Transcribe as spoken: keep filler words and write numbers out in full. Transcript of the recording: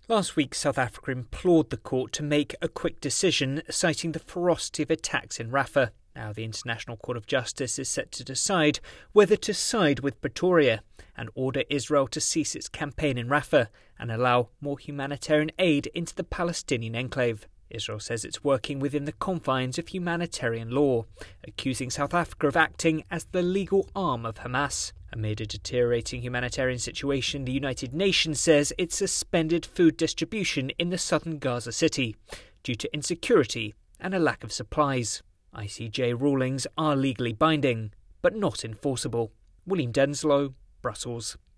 Last week, South Africa implored the court to make a quick decision, citing the ferocity of attacks in Rafah. Now the International Court of Justice is set to decide whether to side with Pretoria and order Israel to cease its campaign in Rafah and allow more humanitarian aid into the Palestinian enclave. Israel says it's working within the confines of humanitarian law, accusing South Africa of acting as the legal arm of Hamas. Amid a deteriorating humanitarian situation, the United Nations says it suspended food distribution in the southern Gaza city due to insecurity and a lack of supplies. I C J rulings are legally binding, but not enforceable. William Denslow, Brussels.